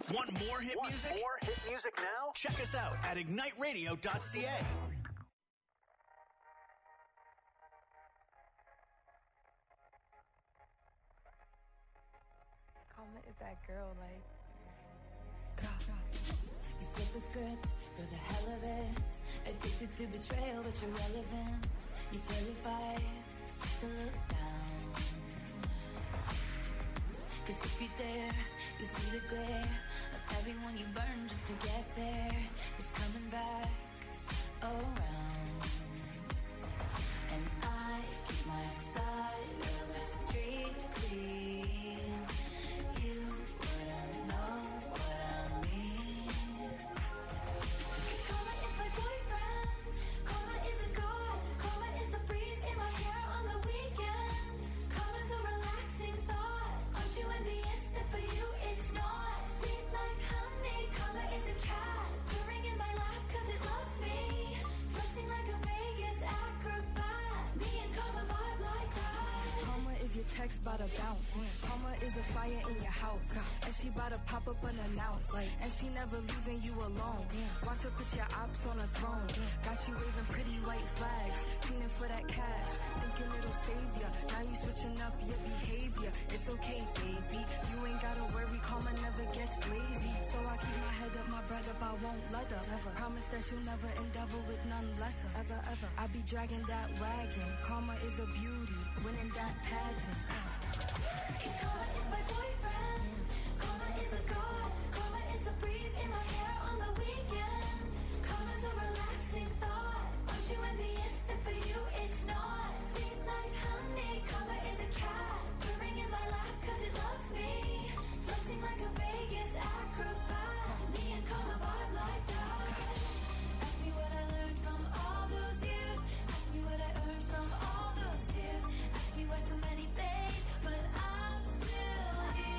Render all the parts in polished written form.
Want more hit music? More hit music now? Check us out at igniteradio.ca. Karma is that girl, like. You flip the script for the hell of it. Addicted to betrayal, but you're relevant. You're terrified to look down. Cause if you dare, you see the glare of everyone you burn just to get there. It's coming back around. And I keep my side of the street clean. You wouldn't know what I mean. Karma is my boyfriend. Karma is a god. Karma is the breeze in my hair on the weekend. Karma's a relaxing thought. Aren't you envious that for you it's not? Sweet like honey. Karma is a cat purring in my lap cause it loves me. Flexing like a Vegas acrobat. Me and Karma vibe like that. Karma is your text bout to bounce. Karma is a fire in your house. And she bout to pop up unannounced. And she never leaving you alone. Watch her put your ops on a throne. Got you waving pretty white flags. Fiending for that cash. Thinking it'll save ya. Now you switching up your behavior. It's okay, baby. You ain't gotta worry. Karma never gets lazy. So I keep my head up, my bread up. I won't let up. Ever. Promise that you'll never endeavor with none lesser. Ever, ever. I be dragging that wagon. Karma is a beauty. Winning that pageant. Karma is my boyfriend. Karma is a god. Karma is the breeze in my hair on the weekend. Karma's a relaxing thought. Aren't you envious that for you it's not? Sweet like honey. Karma is a cat purring in my lap cause it loves me. Flexing like a Vegas acrobat. Me and Karma vibe like that. Ask me what I learned from all those years. Ask me what I earned from all those tears. Ask me why so many things, but I'm still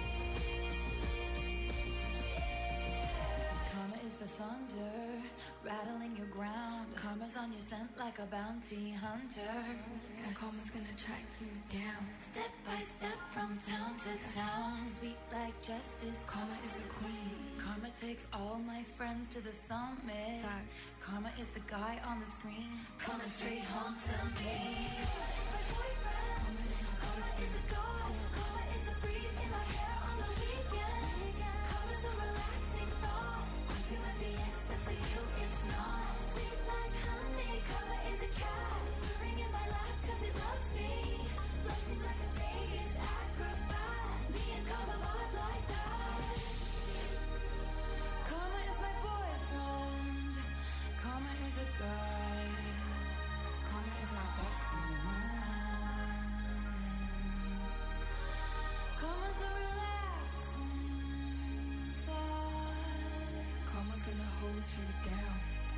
here. Karma is the thunder rattling your ground. Karma's on your scent like a bounty hunter. And karma's gonna track you down. Step by step from town to town. Sweet like justice. Karma is the queen. Karma takes all my friends to the summit. Facts. Karma is the guy on the screen coming straight home to me. Karma is my boyfriend. Karma is a god. Karma is the breeze in my hair on the weekend. Karma's a relaxing thought. Aren't you envious that for you it's not? Sweet like honey. Karma is a cat purring in my lap cause it loves me. Flexing like a Vegas acrobat. Me and Karma vibe like that. Karma is my boyfriend. Karma is a guy. Karma is my bestie. Karma's a relaxing thought. Karma's gonna hold you down.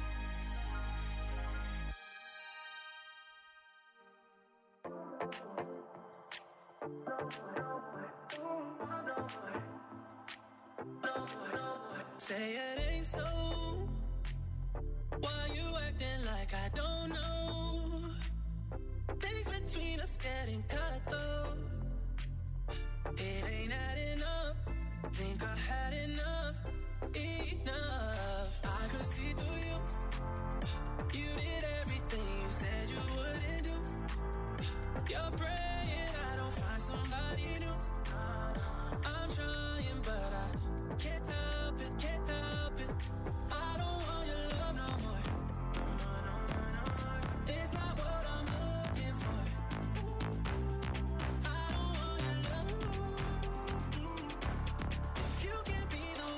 Say it ain't so. Why you acting like I don't know? Things between us getting cut though. It ain't adding up. Think I had enough. Enough. I could see through you. You did everything you said you wouldn't do. You're praying I don't find somebody new. I'm trying but I can't help it, can't help it. I don't want your love no more. No more. It's not what I'm looking for. I don't want your love. If you can't be the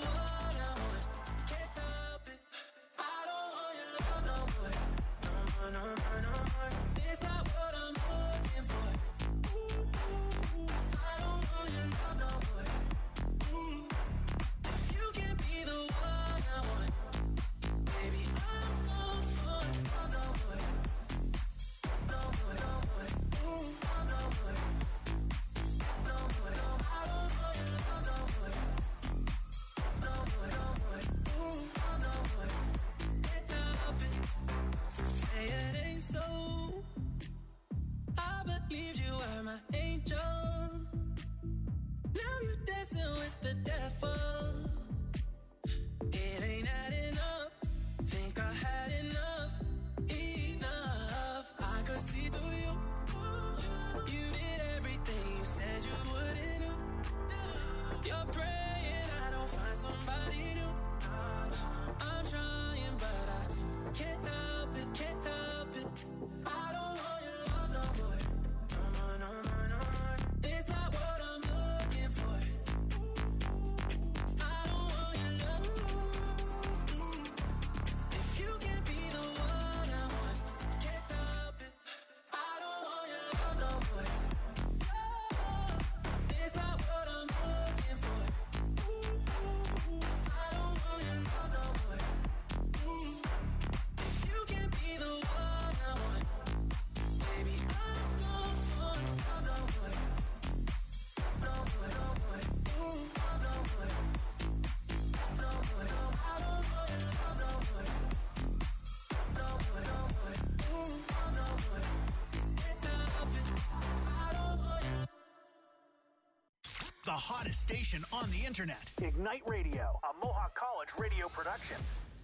The hottest station on the internet. Ignite Radio, a Mohawk College radio production.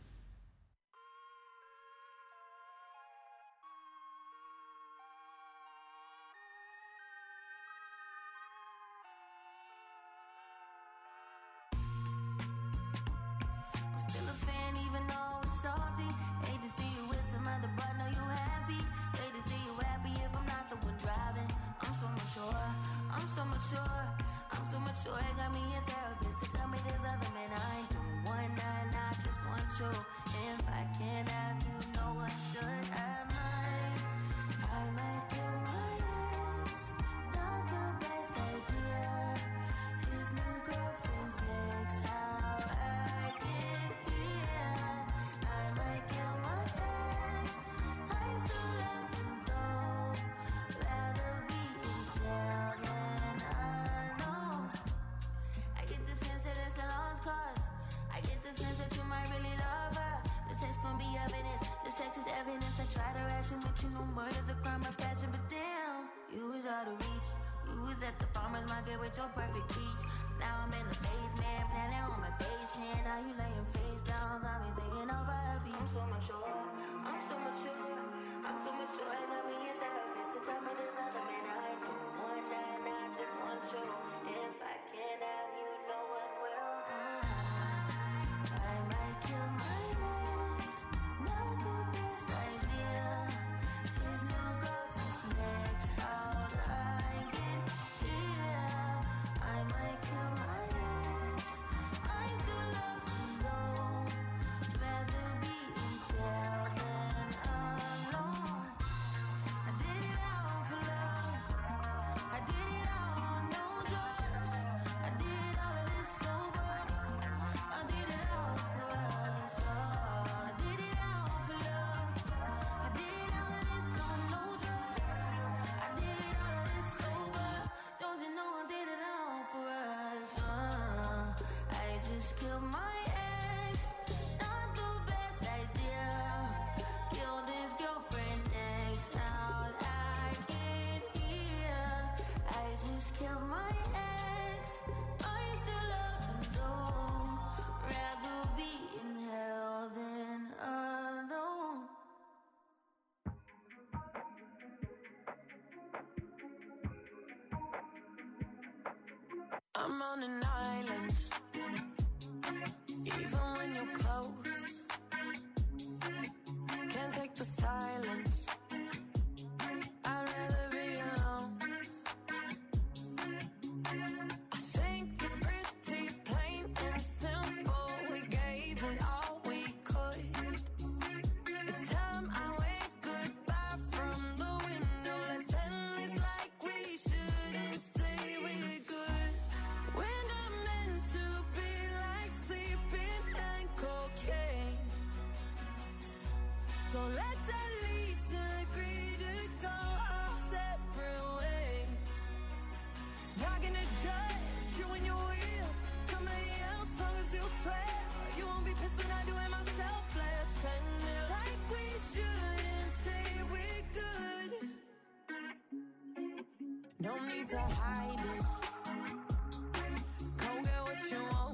I'm still a fan even though it's salty. Hate to see you with some other, but know you happy. Hate to see you happy if I'm not the one driving. I'm so mature, I'm so mature, I'm so mature. It got me a therapist to tell me there's other men I ain't doing one night, I just want you. If I can't have you, no one should. I might kill my ex, not the best idea. His new girlfriend's next, how I get here. I might kill my ex, I still love him though. Rather be in jail than alone. I get the sense that it's a lost cause. I get the sense that you might really love her. This text gon' be evidence. This text is evidence. I try to ration with you, no murder's a crime of passion, but damn, you was out of reach. You was at the farmer's market with your perfect peach. Now I'm in the basement, planning on my patient. Now you laying face down, got me singing over a beat. I'm so mature, I'm so mature, I'm so mature. I got me a therapist to tell me there's other men I do. One night, I just want you. If I can't have you, no one will. I might kill my ex, not the best idea. His new girlfriend's next, how'd I get here? I might kill my ex, I still love him though. Rather be in jail than alone. I did it all for love. I did it all on no drugs. I did all of this sober. I did it all for us. Oh, I did it all for love. I did all of this on no drugs. I did all of this sober. Don't you know I did it all for us? I just killed my ex. Not the best idea. Killed his girlfriend next. How'd I get here? I just killed my ex. I still love him though. Rather be in hell than alone. I'm on an island. Even when you're close, can't take the silence. I'd rather be alone. I think it's pretty plain and simple. We gave it all we could. It's time I wave goodbye from the window. Let's end this like we shouldn't say we're good. We're not meant to be like sleeping and cocaine. So let's at least agree to go our separate ways. Not gonna judge you when you're real. Somebody else, long as you swear. You won't be pissed when I do it myself. Let's end it like we shouldn't say we're good. No need to hide it. Go get what you want.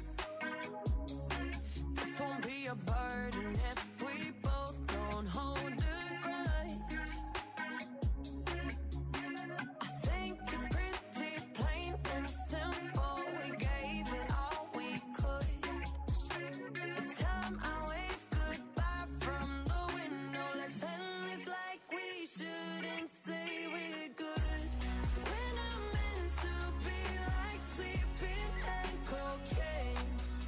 This won't be a burden if we both don't hold a grudge. I think it's pretty plain and simple. We gave it all we could. It's time I wave goodbye from the window. Let's end this like we shouldn't say we're good. We're not meant to be like sleeping and cocaine.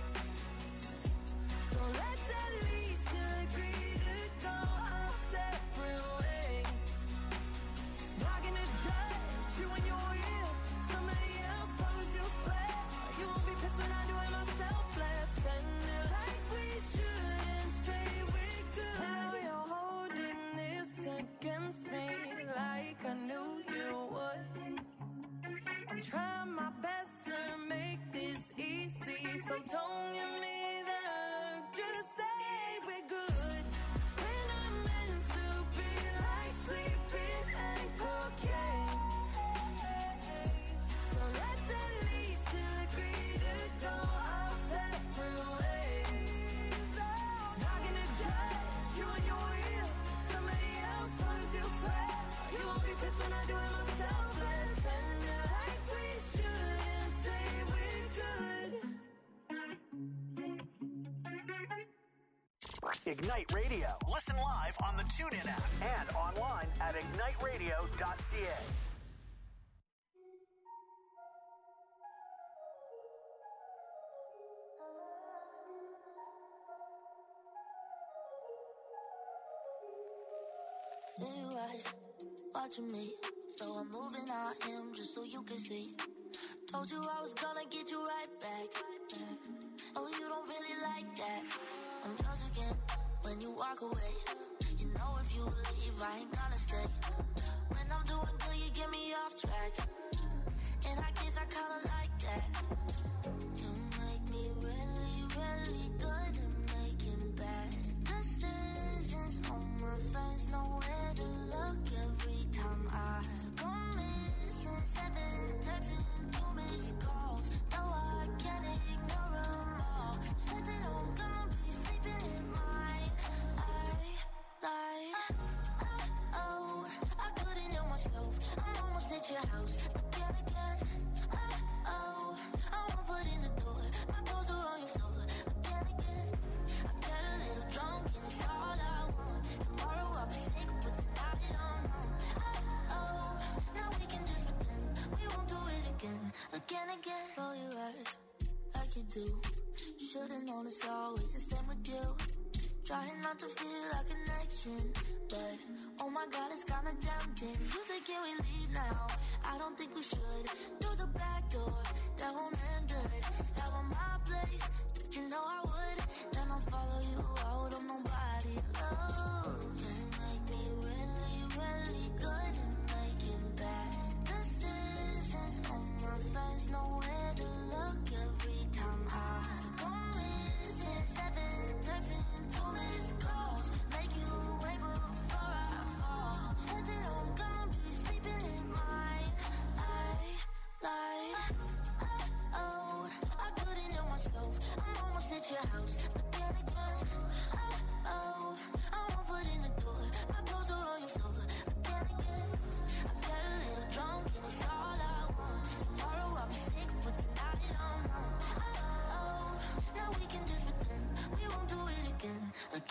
So let's at least agree to go our separate ways. Not gonna judge you when you're real. Somebody else, long as you swear. You won't be pissed when I do it myself. Let's end it like we shouldn't say we're good. Now you're holding this against me like I knew you would. I'm trying my best to make this easy, so don't give me that look. Just say we're good. We're not meant to be like sleeping and cocaine. So let's at least Ignite Radio. Listen live on the TuneIn app and online at igniteradio.ca. There you rise, watching me. So I'm moving on him just so you can see. Told you I was gonna get you right back. Oh, you don't really like that. I'm yours again when you walk away. You know if you leave, I ain't gonna stay. When I'm doing good, you get me off track. And I guess I kinda like that. You make me really, really good at making bad decisions. All my friends know where to look every time I go missing. 7 texts and 2 missed calls. No, I can't ignore them all. Said that I'm gonna be sleeping in mine. Oh, I couldn't help myself. I'm almost at your house again. Oh, I won't put in the door. My clothes are on your floor again. I got a little drunk and it's all I want. Tomorrow I'll be sick, but tonight I'm home. Oh, now we can just pretend we won't do it again. Roll your eyes like you do. Should've known it's always the same with you. Trying not to feel a connection, but oh my God, it's kinda tempting. You say, can we leave now? I don't think we should. Through the back door, that won't end good. Have on my place, you know I would. Then I'll follow you out on nobody. Oh, you make me really, really good at making bad decisions. All my friends know where to look every time I go missing. 7 texts and 2 missed calls. Make you wait before I fall. Said that I'm gonna be sleeping in mine. Oh, I couldn't help myself. I'm almost at your house again. Oh, I won't put in the door. My clothes are on your floor again. I got a little drunk and it's all I want. Tomorrow I'll be sick, but tonight I'm home. Oh, now we can just pretend we won't do it again.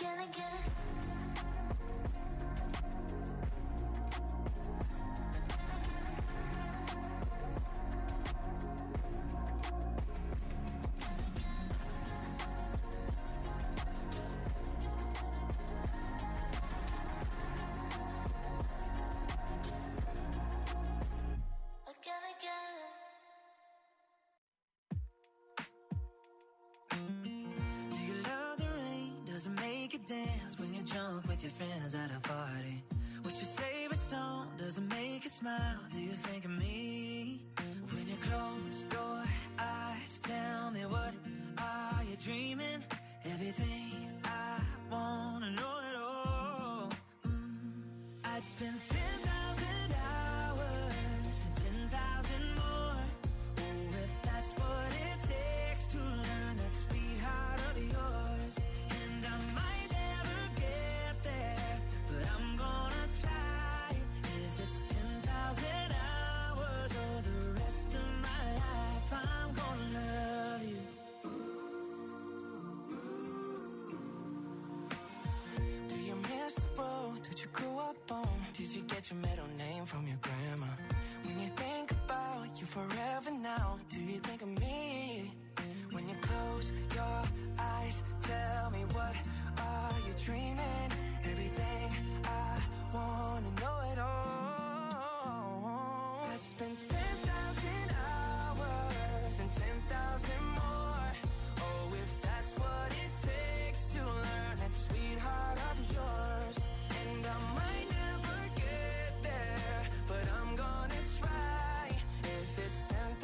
Do you love the rain? Does it make you dance when you're drunk with your friends at a party? What's your favorite song? Does it make you smile? Do you think of me? When you close your eyes, tell me, what are you dreaming? Everything I wanna know it all. I'd spend 10,000 hours and 10,000 more. Oh, if that's what it takes to learn that sweetheart of yours. And I might never get there, but I'm gonna try. If it's 10,000 hours or the rest of my life, I'm gonna love you. Do you miss the road that you grew up on? Did you get your middle name from your grandma? When you think about you forever now, do you think of me? When you close your eyes, tell me, what are you dreaming? Everything I wanna know it all. I'd spend 10,000 hours and 10,000 more. Oh, if that's what it takes to learn that sweetheart of yours. And I might never get there, but I'm gonna try. If it's 10,000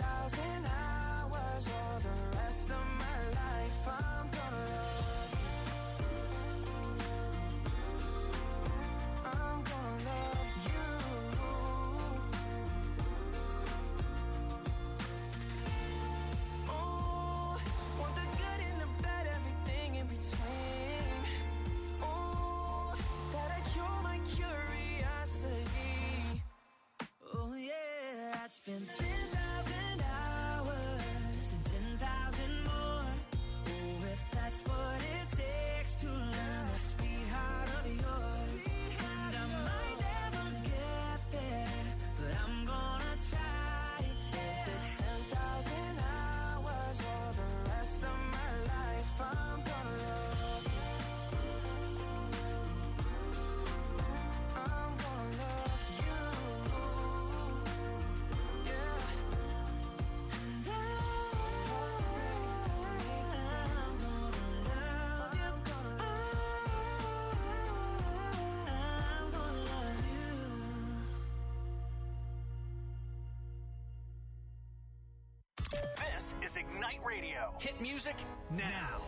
Ignite Radio. Hit music now.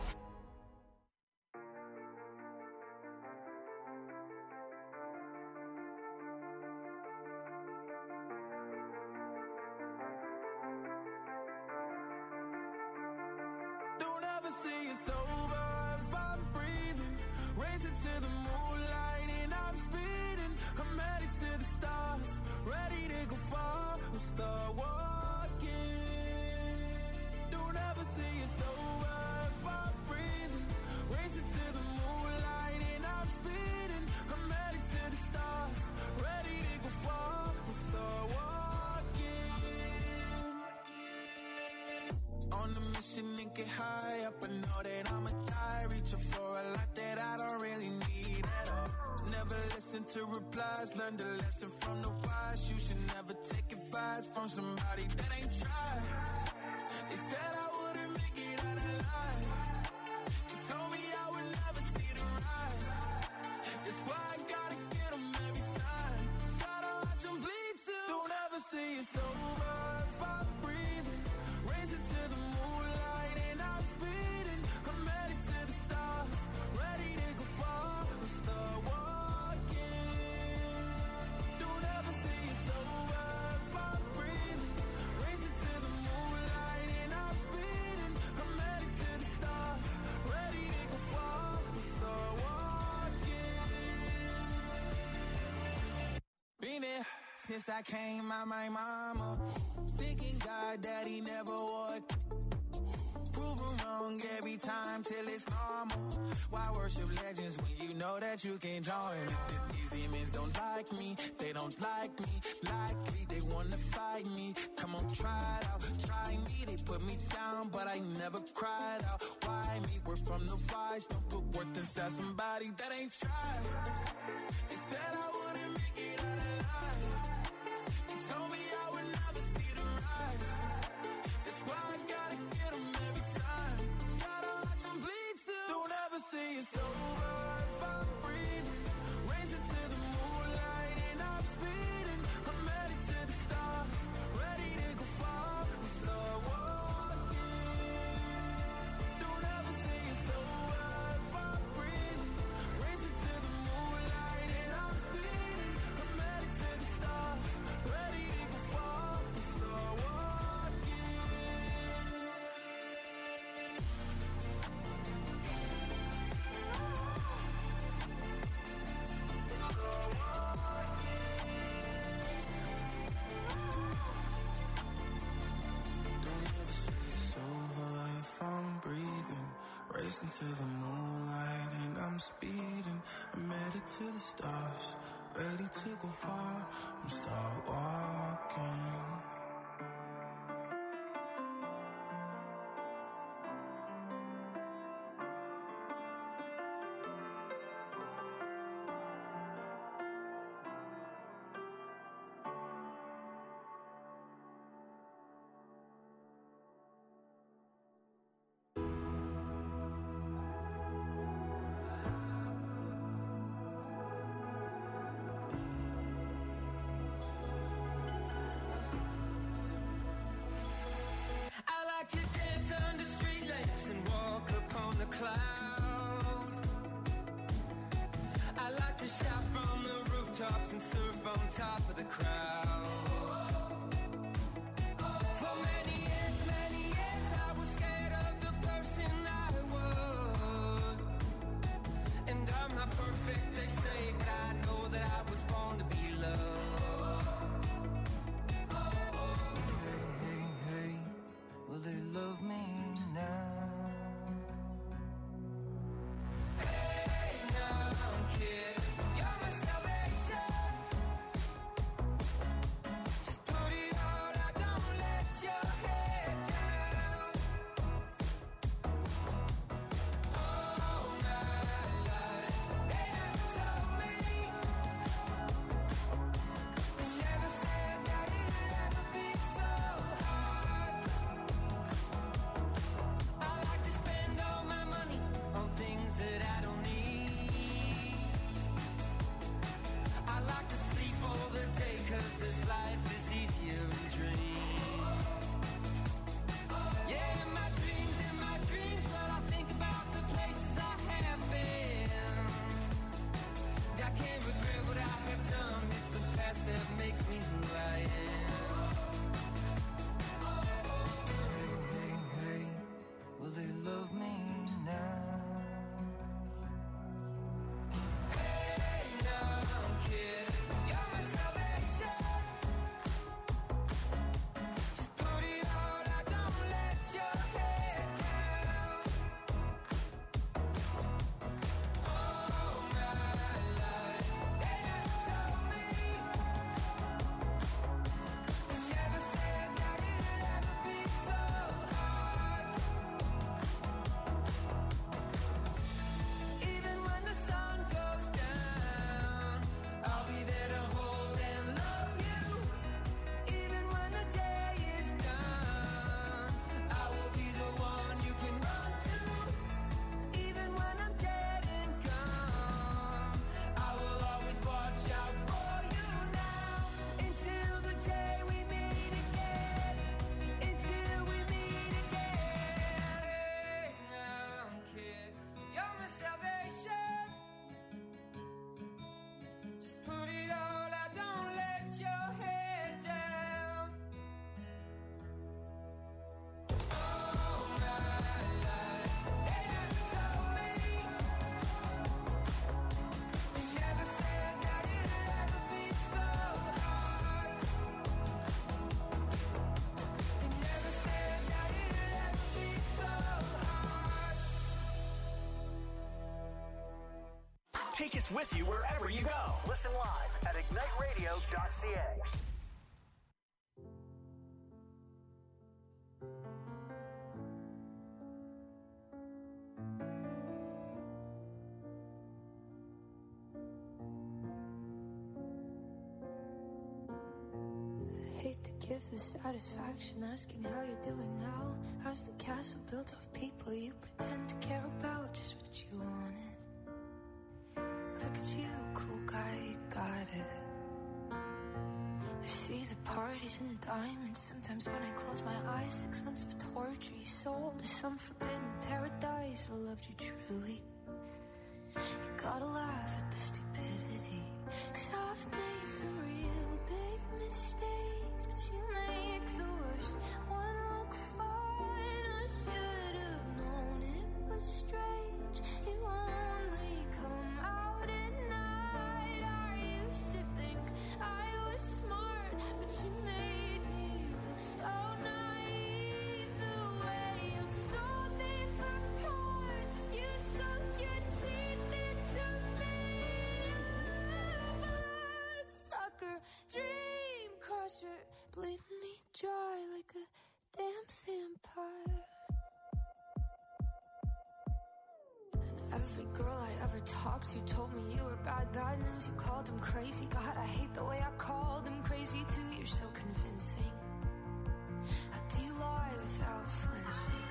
Don't ever see it's over if I'm breathing. Racing to the moonlight and I'm speeding. I'm headed to the stars, ready to go far. I'm start walking. Don't ever see it's over if I'm breathing. Racing to the moonlight and I'm speeding. I'm headed to the stars, ready to go far. I'm start walking. On the mission and get high up, I know that I'ma die. Reaching for a lot that I don't really need at all. Never listen to replies, learn the lesson from the wise. You should never take advice from somebody that ain't tried. They said I wouldn't make it out alive. They told me I would never see the rise. That's why I gotta get them every time. Gotta watch them bleed too. Don't ever see it's over if I'm breathing. Racing to the moonlight and I'm speeding. I'm headed to the stars, ready to go far. I'm start walking. Don't ever see it's over if I'm breathing. Racing to the moonlight and I'm speeding. I'm headed to the stars, ready to go far. I'm start walking. Been there since I came out my mama. Thinking God that he never would. Proven wrong every time till it's normal. Why worship legends when you know that you can't join? These demons don't like me, they don't like me. Likely they wanna fight me. Come on, try it out, try me. They put me down, but I never cried out. Why me? We're from the wise. Don't put worth inside somebody that ain't tried. They said I wouldn't make it out alive. They told me I would never see the rise. That's why I gotta get them every time. Gotta watch them bleed too. Don't ever see it's over if I'm breathing. Racing to the moonlight and I'm speeding. I'm headed to the stars, ready to go far. We start walking. Don't ever see it's over if I'm breathing. Racing to the moonlight and I'm speeding. I'm headed to the stars, ready to go far. We start walking. Don't ever say it's over if I'm breathing. Racing to the moonlight and I'm speeding. I'm headed to the stars, ready to go far. I'm start walking. I like to dance under street lamps and walk upon the clouds. I like to shout from the rooftops and surf on top of the crowd. For many years I was scared of the person I was. And I'm not perfect, they say, but I know that I was born to be loved. Hey, will they love me now? Hey, now, kid, you're my salvation. Take us with you wherever you go. Listen live at igniteradio.ca. Hate to give the satisfaction asking how you're doing now. How's the castle built of people you pretend to care about? Just what you wanted. Look at you, cool guy, you got it. I see the parties and the diamonds. Sometimes when I close my eyes, 6 months of torture you sold to some forbidden paradise. I loved you truly. You gotta laugh at the stupidity, 'cause I've made some real big mistakes, but you make the worst one look fine. I should have known it was strange. You only come out at night. I used to think I was smart, but you made me look so naive. The way you sold me for parts, you sunk your teeth into me. Bloodsucker, dream crusher, bleeding me dry like a damn vampire. And every girl I ever talked to told me you were bad news. You called them crazy. God, I hate the way I called them crazy too. You're so convincing. How do you lie without flinching?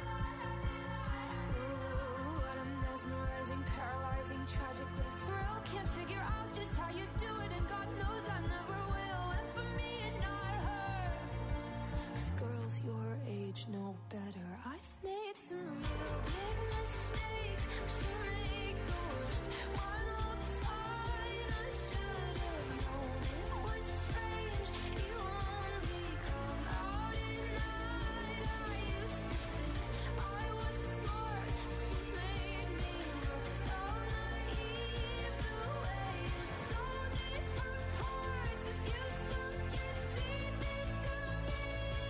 Ooh, what a mesmerizing, paralyzing, tragic little thrill. Can't figure out just how you do it, and God knows I never will. And for me and not her, 'cause girls your age know better. I've made some real big mistakes, but you make the worst one look fine. I should have known it was strange. You only come out at night. I used to think I was smart, but you made me look so naive. The way you sold me for parts is you sunk your teeth into me.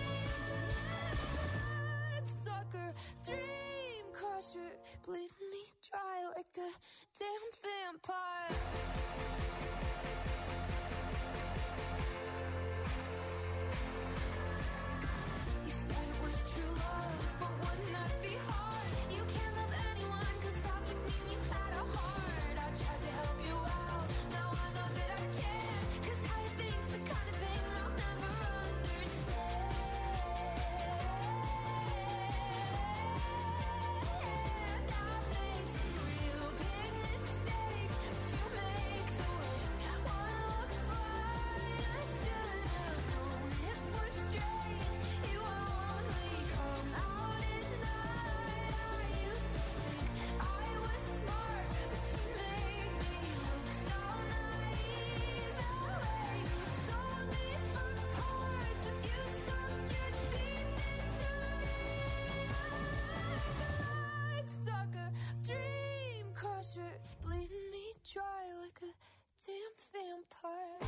Bloodsucker, dream crusher, bleeding me dry like a damn vampire. You said it was true love, but wouldn't that be hard? You can't love anyone, 'cause that would mean you had a heart. I tried to help you out, now I know that I can't, 'cause how you think's the kind of thing I'll never understand. I've made some real big mistakes, but you make the worst one look fine. I should have known it was strange. You only come out at night. I used to think I was smart, but you made me look so naive. The way you sold me for parts is you sunk your teeth into me. Bloodsucker, dream crusher, bleeding me dry like a damn vampire.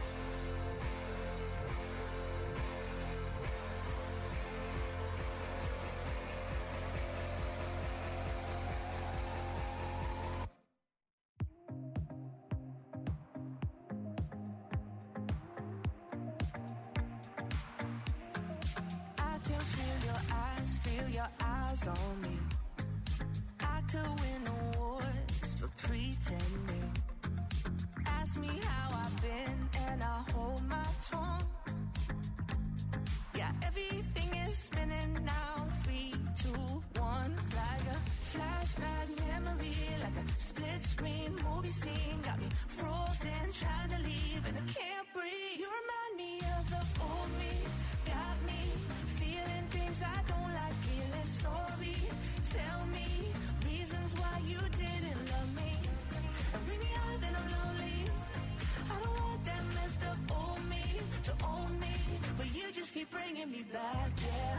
I can feel your eyes on me. I could win awards for pretending. Ask me how I've been and I hold my tongue. Yeah, everything is spinning now. 3, 2, 1. It's like a flashback memory, like a split screen movie scene. Got me frozen, trying to leave and I can't breathe. You remind me of the old me. Got me feeling things I don't like, feeling sorry. Tell me reasons why you didn't love me. And bring me out, then I'm lonely. I don't want that messed up old me to own me, but you just keep bringing me back, yeah.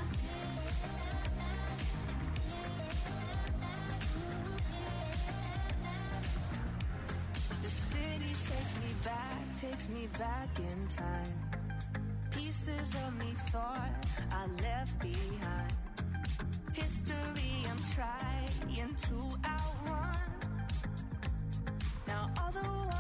The city takes me back in time. Pieces of me thought I left behind. History I'm trying to outrun. Now all the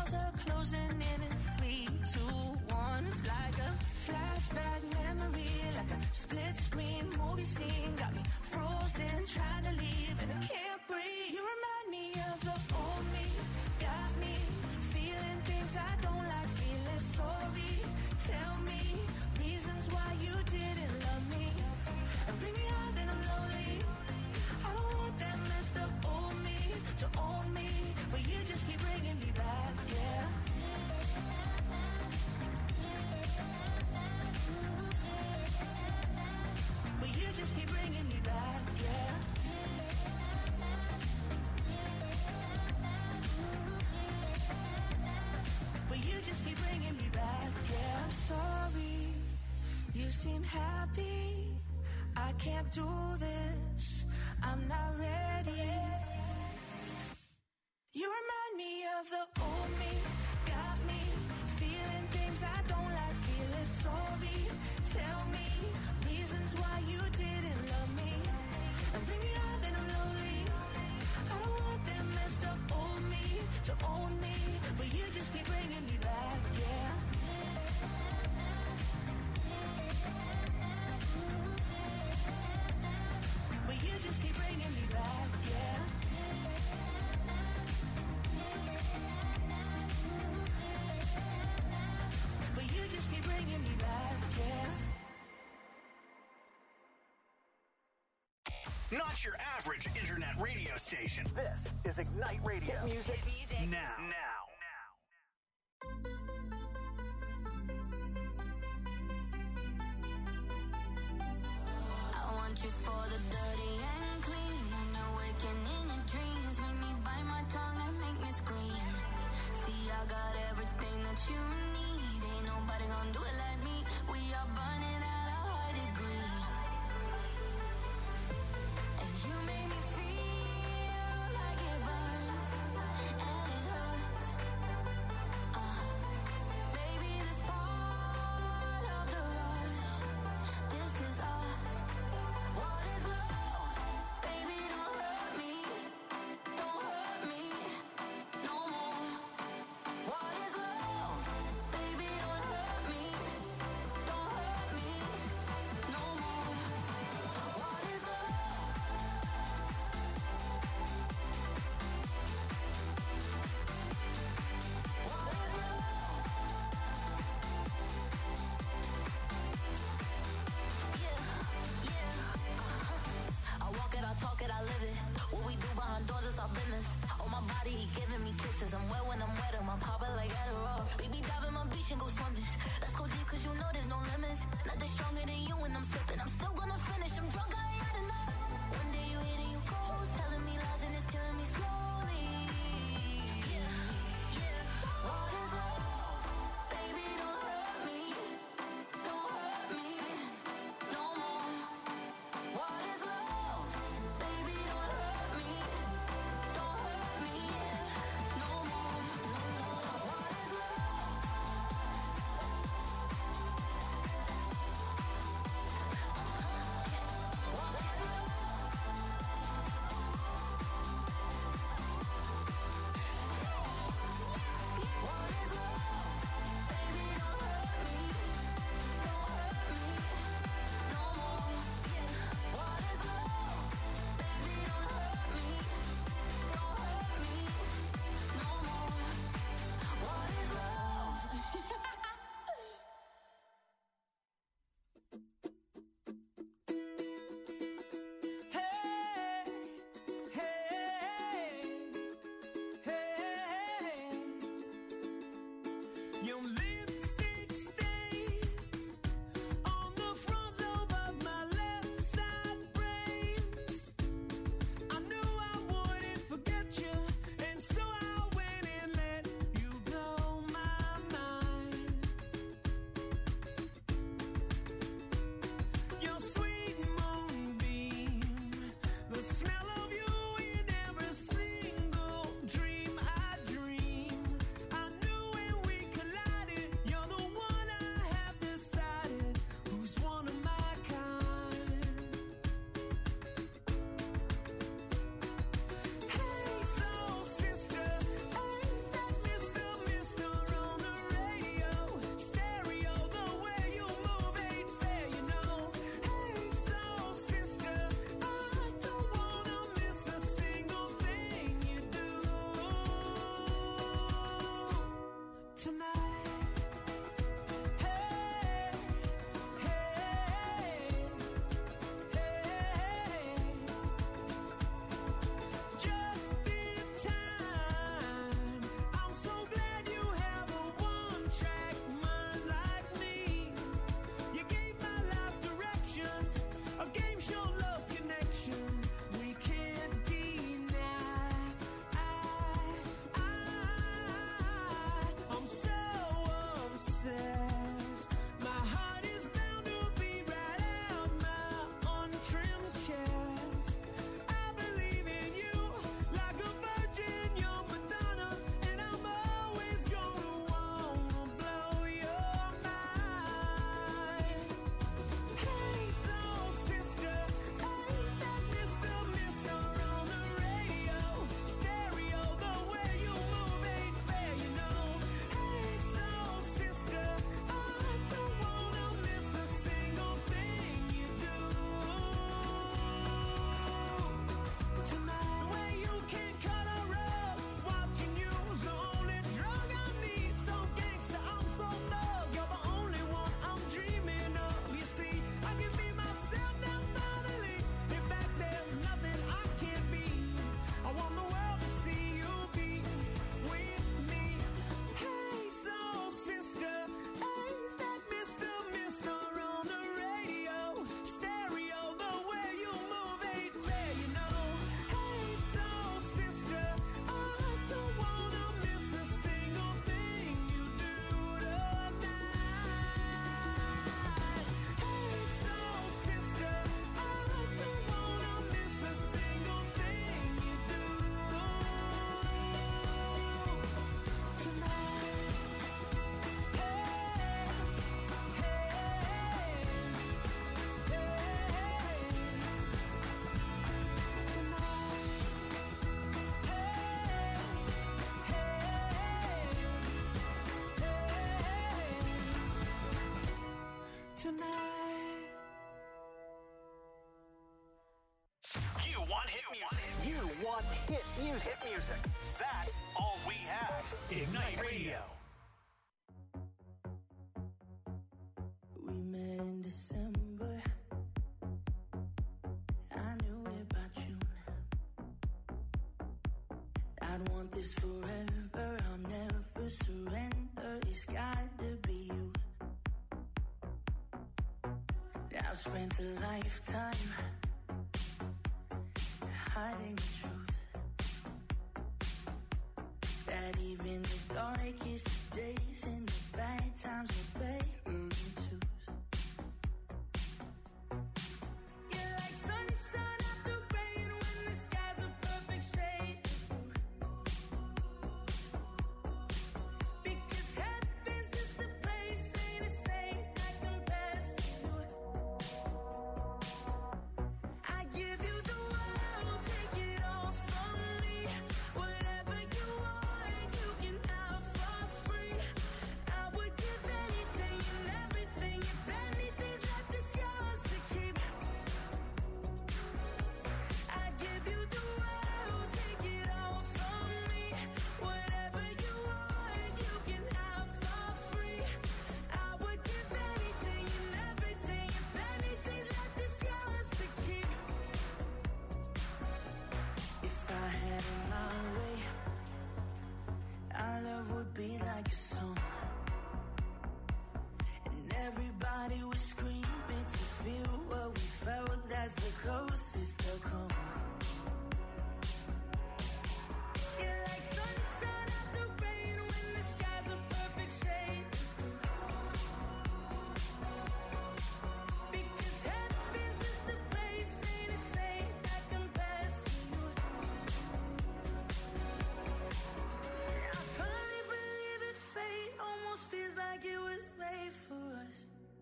of the old me, got me feeling things I don't like feeling. Sorry, tell me reasons why you didn't love me. And bring me out then I'm lonely. I don't want that messed up old me to own me, but you just keep bringing me back, yeah. But you just keep bringing me back, yeah. But you just keep bringing me back, yeah. I'm sorry, you seem happy. I can't do this, I'm not ready. You remind me of the old me, got me feeling things I don't like feeling. Sorry, tell me reasons why you didn't love me. And bring me out then I'm lonely. I don't want that messed up old me to own me, but you just keep bringing me back, yeah. But you just keep bringing me back, yeah. But you just keep bringing me back, yeah. Not your average internet radio station. This is Ignite Radio. Hit music now. I want you for the dirty and clean. When you're waking in your dreams, make me bite my tongue and make me scream. See, I got everything that you need. Ain't nobody gonna do it like me. We are burning at a high degree. And you make me feel like it burns and it hurts. Baby, this part of the rush. This is us. What is love? Baby, don't hurt me. Don't hurt me no more. What is love? Baby, don't hurt me. Don't hurt me no more. What is love? What is love? I walk it, I talk it, I live it. What we do behind doors is our business. On my body, he giving me kisses. I'm wet when I'm wet, I'm popping like Adderall. Baby, dive in my beach and go swimming. Let's go deep, cause you know there's no limits. Nothing stronger than you when I'm sipping. I'm still gonna finish, I'm drunk, I ain't had enough. One day you hit and you go, telling me lies and it's killing me slowly. What is love? Baby, don't hurt me. Don't hurt me no more. What is love? Baby, don't hurt me. Don't hurt me no more. What is love? What is love? What is love? Baby, don't hurt me. Don't hurt me no more. What is love? Baby, don't hurt me. Don't hurt me no more. What is love? Hey, hey, hey. Your lipstick stains on the front lobe of my left side brains. I knew I wouldn't forget you, and so I went and let you blow my mind. Your sweet moonbeam, the smell of you in every single dream I dream. I knew when we collided music. Hit music. That's all we have. Ignite Radio. We met in December. I knew it by June. I'd want this forever. I'll never surrender. It's got to be you. I've spent a lifetime hiding the truth. That even the darkest days and the bad times are better than twos. You're like sunshine after rain when the sky's a perfect shade. Because heaven's just a place, ain't a saint that compares to you. I give you the world, take it all from me. Whatever you want, you can have for free. I would give anything and everything. If anything's left, it's yours to keep. I give you the world, take it all from me. Whatever you want, you can have for free. I would give anything and everything. If anything's left, it's yours to keep. If I had it my way, our love would be like a song, and everybody would scream to feel what we felt. That's the closest they'll come. You're like sunshine after rain when the sky's a perfect shade. Because heaven's just a place, ain't a saint that compares to you. I finally believe that fate almost feels like it was made for us.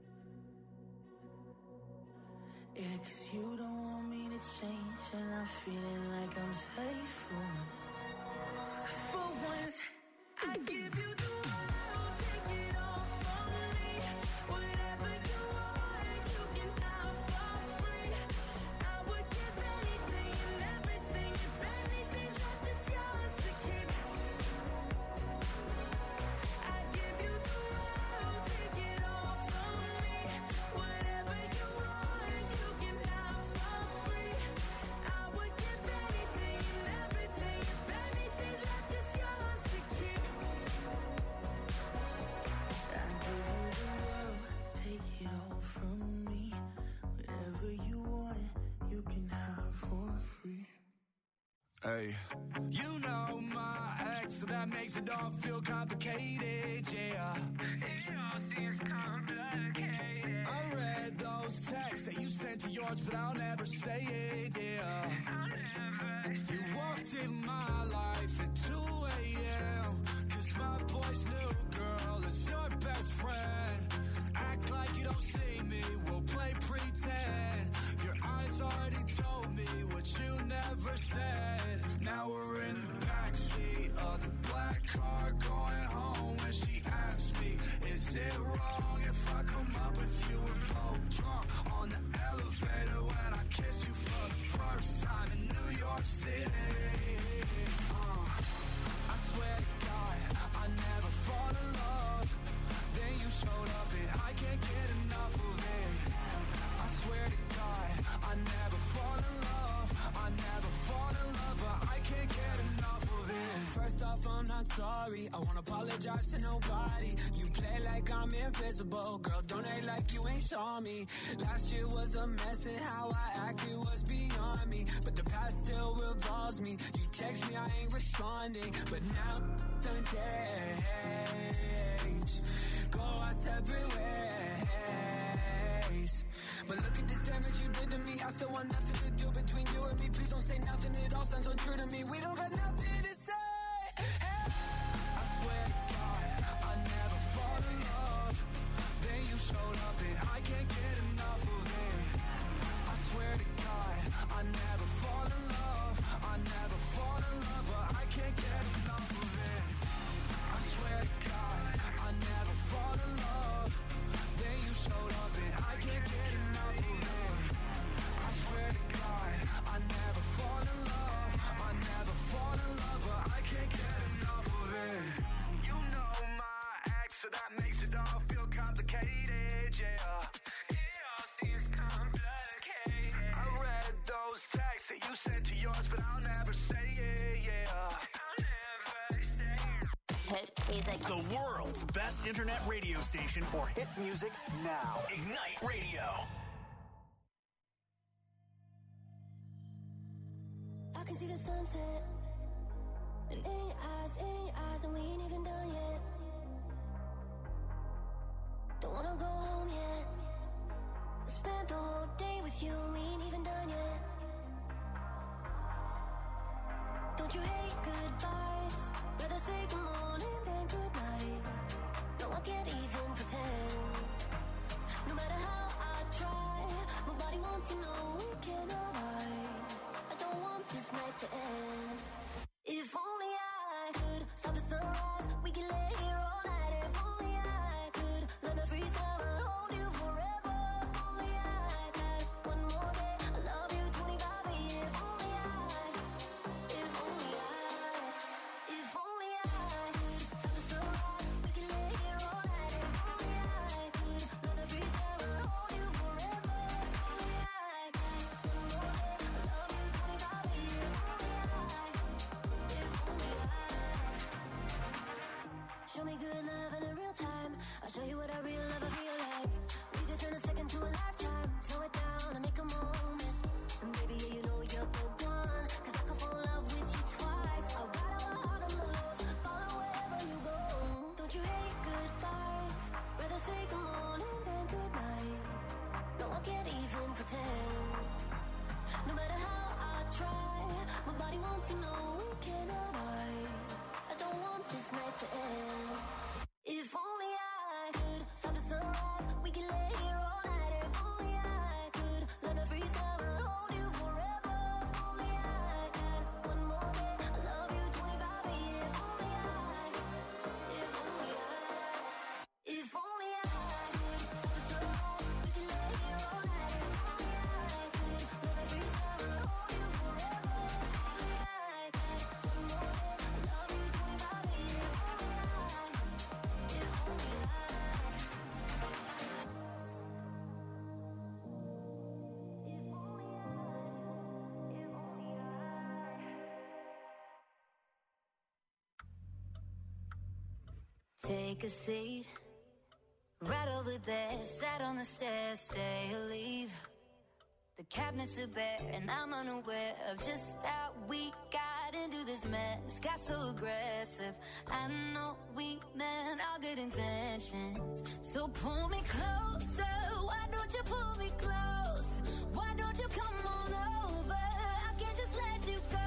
Yeah, 'cause you don't want me to change, and I'm feeling like I'm safe for once. For once, I give you the world, take it all from me. Whatever you want, you can have for free. I would give anything and everything. If anything's left, it's yours to keep. I give you the world, take it all from me. Whatever you want, you can have for free. I would give anything and everything. If anything's left, it's yours to keep. I give you the world, take it all from me. Whatever you want, you can have for free. Hey, you know my ex, so that makes it all feel complicated, yeah. It all seems complicated. I read those texts that you sent to yours, but I'll never say it, yeah. You walked in my life at 2 a.m. 'Cause my boy's new girl is your best friend. Act like you don't see me, we'll play pretend. Your eyes already told me what you never said. Now we're in the backseat of the black car going home when she asked me, is it wrong if I come up with you? We're both drunk on the elevator when I kiss you for the first time in New York City. I swear to God, I never fall in love. Then you showed up and I can't get enough of it. I swear to God, I never fall in love. I never fall in love, but I can't get enough of it. First off, I'm not sorry. I won't apologize to nobody. You play like I'm invisible. Girl, don't act like you ain't saw me. Last year was a mess and how I acted was beyond me. But the past still revolves me. You text me, I ain't responding. But now done change. Go our separate ways. But look at this damage you did to me. I still want nothing to do between you and me. Please don't say nothing. It all sounds so true to me. We don't got nothing to say. Hey. I swear to God, I never fall in love. Then you showed up and I can't get enough of it. I swear to God, I never fall in love. I never fall in love, but I can't get enough of it. I swear to God, I never fall in love. Then you showed up and I can't get enough of it. I swear to God, I never fall in love. I never fall in Music. The world's best internet radio station for hit music now. Ignite Radio. I can see the sunset. And in your eyes, and we ain't even done yet. Don't wanna go home yet. I spent the whole day with you, and we ain't even done yet. Don't you hate goodbyes? Rather say good morning than good night. No, I can't even pretend. No matter how I try, my body wants to know we cannot hide. I don't want this night to end. If only I could stop the sunrise, we can lay here all night. If only I could learn to freeze time and hold you forever. If only I had one more day, I love you 25 a year. If only I could stop the sunrise, we can lay here all night. If only I could learn to freeze time and hold you forever. If only I had one more day, I love you 25 a year. Show me good love in a real time. I'll show you what a real lover feel like. We could turn a second to a lifetime. Slow it down and make a moment. And baby, yeah, you know you're the one. Cause I could fall in love with you twice. I'll ride all the highs and the lows, follow wherever you go. Don't you hate goodbyes? Rather say good morning than good night. No, I can't even pretend. No matter how I try, my body wants to know we cannot hide. I don't want this night to end. If only I could stop the sunrise, we can lay here all night. If only I could learn to freeze time and hold you forever. If only I had one more day, I love you 25 a year. If only I could stop the sunrise, we can lay here all night. If only I could learn to freeze time and hold you forever. If only I had one more day, I love you 25 a year. Take a seat, right over there, sat on the stairs, stay or leave. The cabinets are bare and I'm unaware of just how we got into this mess. Got so aggressive, I know we meant all good intentions. So pull me closer, why don't you pull me close? Why don't you come on over, I can't just let you go.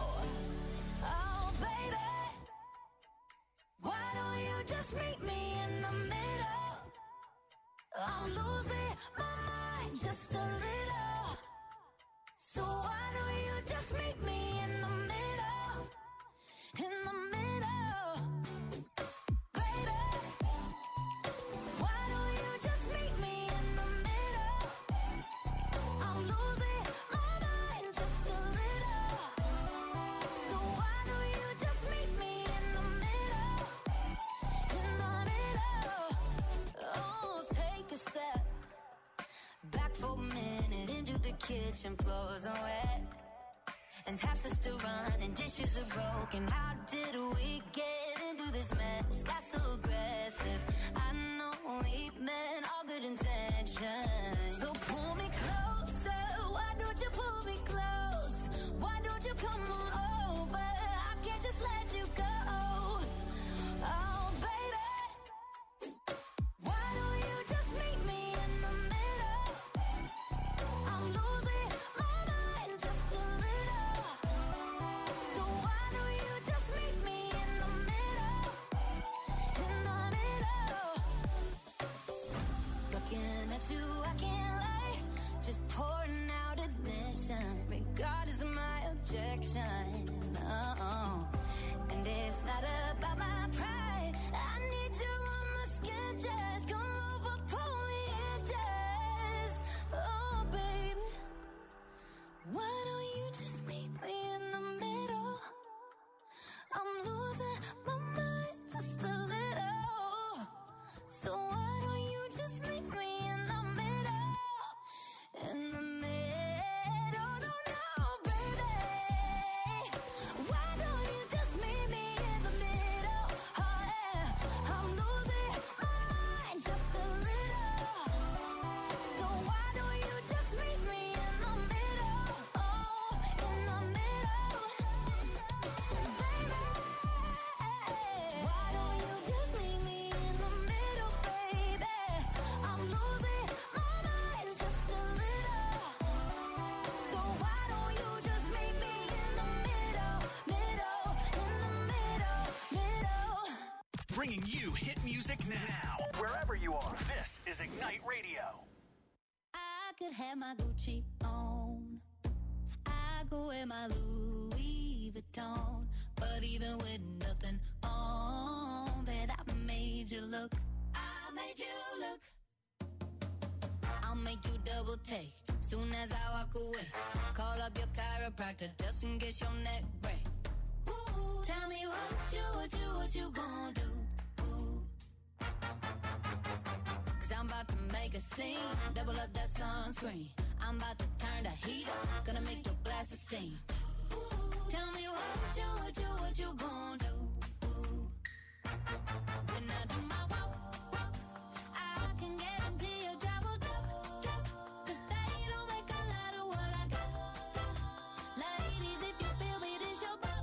Oh baby, why don't you just meet me in the middle? I'm losing my mind just a little. So why don't you just meet me in the middle? In the middle. Baby, why don't you just meet me in the middle? I'm losing my mind just a little. So why don't you just meet me in the middle? In the middle. Oh, take a step back for a minute into the kitchen, floors are wet and taps are still running, dishes are broken. How did we get into this mess? Got so aggressive, I know we meant all good intentions. So pull me closer, why don't you pull me close? Why don't you come on over, I can't just let you go. Oh baby, why don't you just meet me in the middle? I'm losing my mind just a little. So why don't you just meet me in the middle? In the middle. Looking at you, I can't lie. Just pouring out admission, regardless of my objection. Oh, and it's not about my pride. I need you on my skin, just come over, pull me in, just. Oh, baby, why don't you just meet me in the middle? I'm losing my mind just a little. So why don't you just meet me in the middle? In the middle, no, baby. Why don't you just meet me in the middle? Oh, yeah. to hit music now. Wherever you are, this is Ignite Radio. I could have my Gucci on. I go wear my Louis Vuitton. But even with nothing on, bet I made you look. I made you look. I'll make you double take soon as I walk away. Call up your chiropractor just in case your neck break. Ooh, tell me what you gonna do? Ooh. 'Cause I'm about to make a scene, double up that sunscreen. I'm about to turn the heat up, gonna make your glasses steam. Ooh, tell me what you gonna do? Ooh. When I do my walk, I can guarantee your job will drop. 'Cause they don't make a lot of what I got. Ladies, if you feel me, this your pop.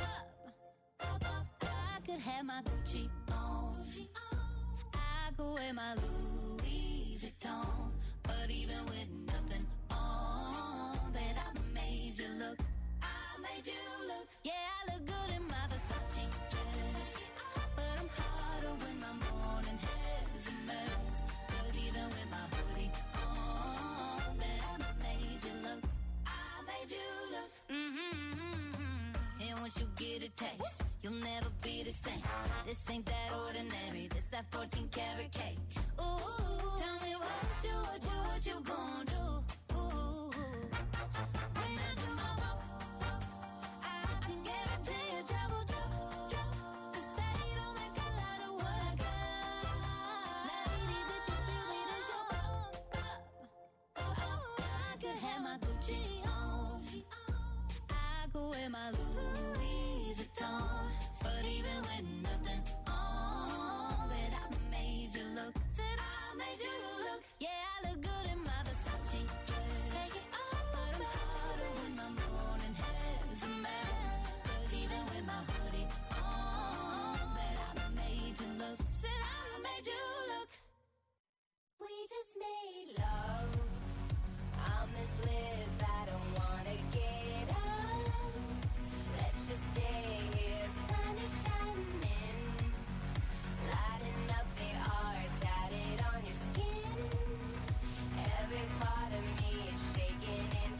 I could have my Gucci on. I could wear my Louis Vuitton. But even with nothing on, bet I made you look. I made you look. Yeah, I look good in my Versace dress. But I'm hotter when my morning hair's a mess. 'Cause even with my hoodie on, bet I made you look. I made you look. And once you get a taste, you'll never be the same. This ain't that ordinary. This that 14 karat cake. Ooh, tell me what you gonna do? Ooh, when I do my walk, I can guarantee your job will drop. 'Cause they don't make a lot of what I got. Ladies, if you feel me, this your pop. I could have my Gucci on. I could wear my Louis Vuitton. But even with nothing on, bet I made you look. Said I made you look. Yeah, I look good in my Versace dress. Take it off, but I'm hotter when my morning hair's a mess. 'Cause even with my hoodie on, bet I made you look. Said I made you look. We just made love. I'm in bliss, I don't wanna get up. Let's just stay here, sun is shining, lighting up the art tatted on your skin. Every part of me is shaking in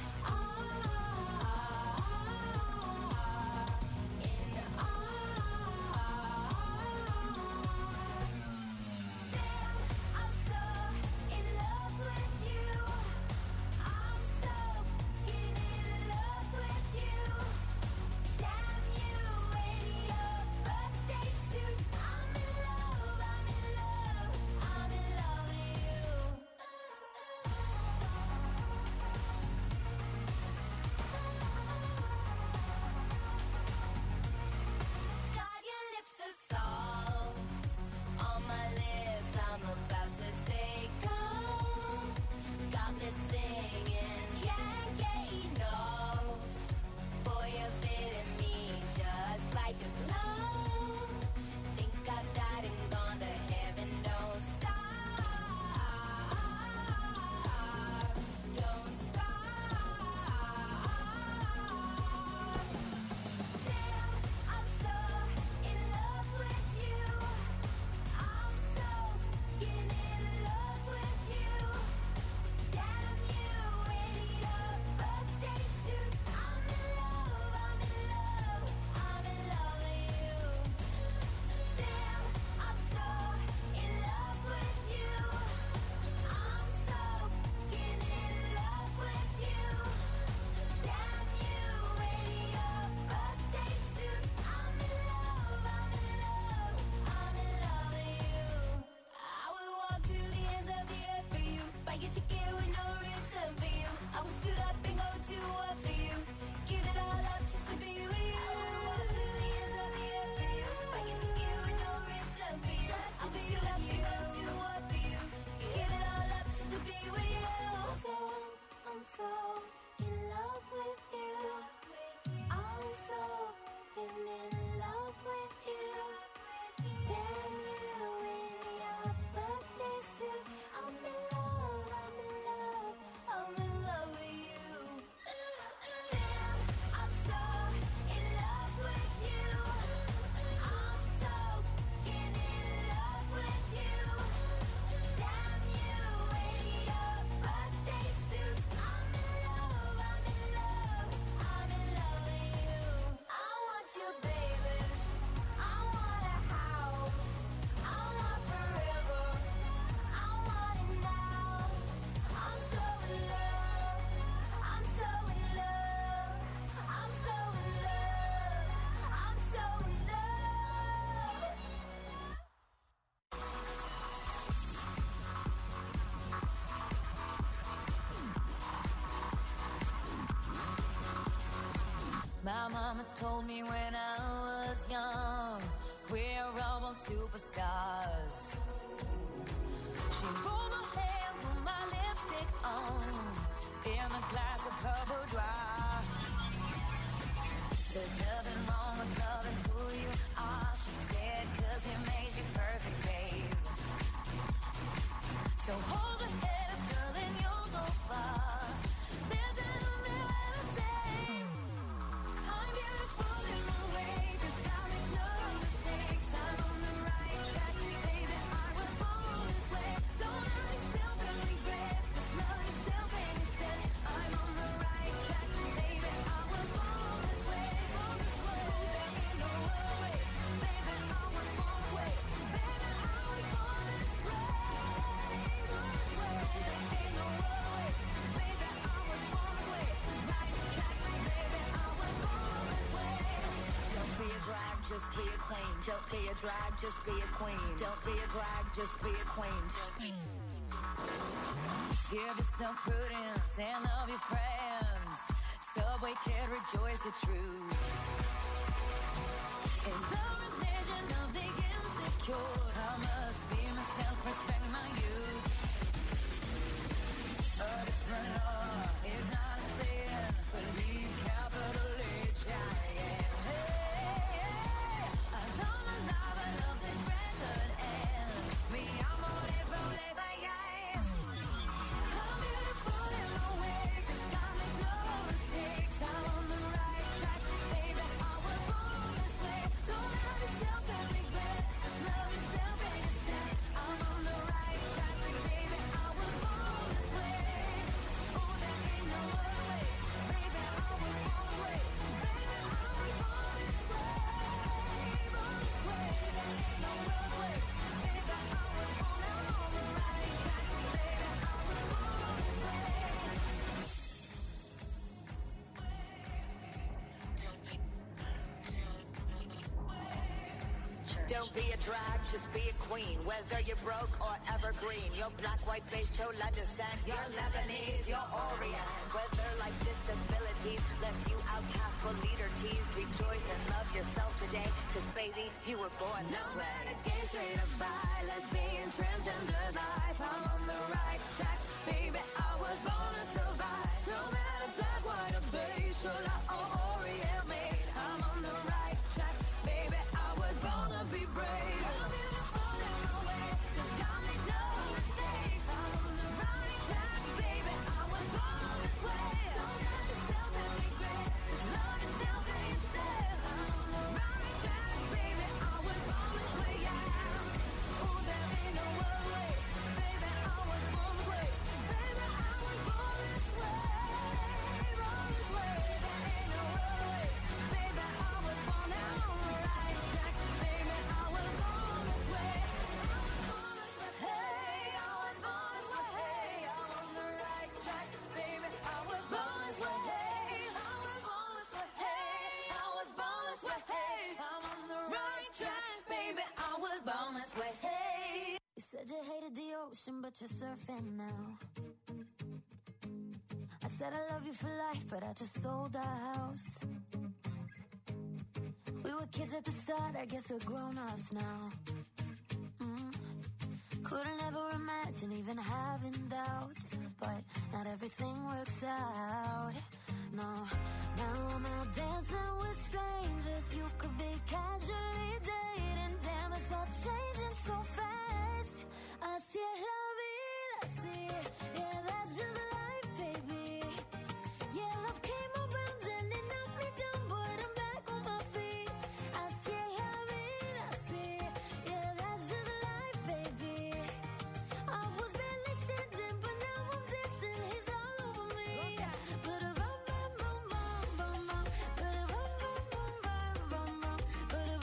awe, in awe. Damn, I'm so in love with you. I'm so in love with you. Damn you in your birthday suit. I'm in love, I'm in love, I'm in love with you. God, your lips are soft on my lips. I'm about to take off. Got me singing, can't get enough. Boy, you're fitting me just like a glove. Think I've died and gone to heaven. Don't stop, don't stop. Damn, I'm so in love with you. I'm so in love with you. Damn you in your birthday suit. I'm in love, I'm in love, I'm in love with you. Damn, I'm so in love with you. I'm so in love with you. Damn you in your birthday suit. I'm in love, I'm in love, I'm in love with you. I will walk to the ends of the earth for you. Buy your ticket with no return for you. I will stood up and go to war for you. Give it all up just to be with you. I will walk to the ends of the earth for you. Buy your ticket with no return for you. I will stood up and go to war for you. Give it all up just to be with you. Damn, I'm so in love with you. I'm so in love with you. Damn you in your birthday suit. I'm in love, I'm in superstars. She rolled my hair, put my lipstick on, in a glass of her boudoir. There's nothing wrong with loving who you are, she said, 'cause he made you perfect, babe. So hold your head up, girl, and you'll go far. There's nothing to say. I'm beautiful in my way, 'cause I make no mistakes. I'm on the right track, baby, I was born this way. Don't hurt yourself and regret, just love yourself and instead. I'm on the right track, baby, I was born this way. There ain't no other way, baby, I was born this way. Baby, I was born this way. Just be a queen. Don't be a drag, just be a queen. Don't be a drag, just be a queen. Give yourself prudence and love your friends. Subway kid, rejoice your truth. In the religion of the insecure, I must be myself, respect my youth. A different law is not a sin. Believe capital H, I am. Don't be a drag, just be a queen. Whether you're broke or evergreen, you're black, white, beige, chola descent, you're Lebanese, you're Orient. Whether life's disabilities left you outcast but leader teased, rejoice and love yourself today, 'cause baby, you were born this way. No matter gay, straight or bi, lesbian, transgender life, I'm on the right track, baby, I was born to survive. No matter black, white or beige, chola or Orient made, I'm on the right track, baby, I was born to be brave. I'm beautiful in my way, 'cause God made no mistakes. I'm on the right track, baby, I was born this way. Don't hurt yourself and regret, just love yourself and instead. I'm on the right track, baby, I was born this way, yeah. Oh, there ain't no other way, baby, I was born this way. Baby, I was born this way, born this way. There ain't no other way, baby, I was born now on the right track, baby, I was born this way. Hey, I was born this way. Hey, I'm on the right track, baby, I was born this way. Hey, I was born this way. Hey, I was born this way. Hey, I'm on the right track, baby, I was born this way. Hey. You said you hated the ocean, but you're surfing now. I said I love you for life, but I just sold our house. We were kids at the start, I guess we're grown-ups now. Couldn't ever imagine even having doubts, but not everything works out. No, now I'm out dancing with strangers. You could be casually dating. Damn, it's all changing so fast. Así es la vida, así. Yeah, that's just life, baby. Yeah, love came around and it knocked me down, but I'm back on my feet. Así es la vida, así. Yeah, that's just life, baby. I was barely standing, but now I'm dancing. He's all over me. Ba-da-bum, bum, bum, bum, bum, bum. Ba-da-bum, bum, bum, bum, bum, bum.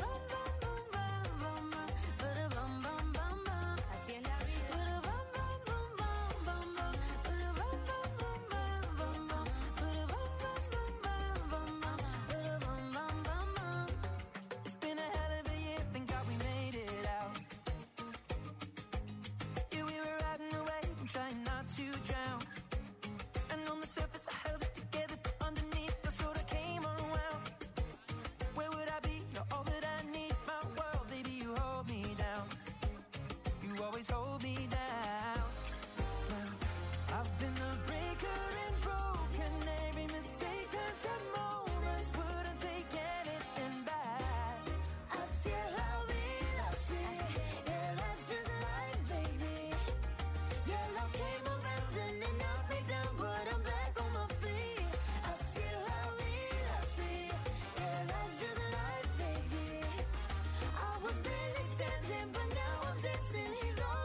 dancing, but now I'm dancing. He's all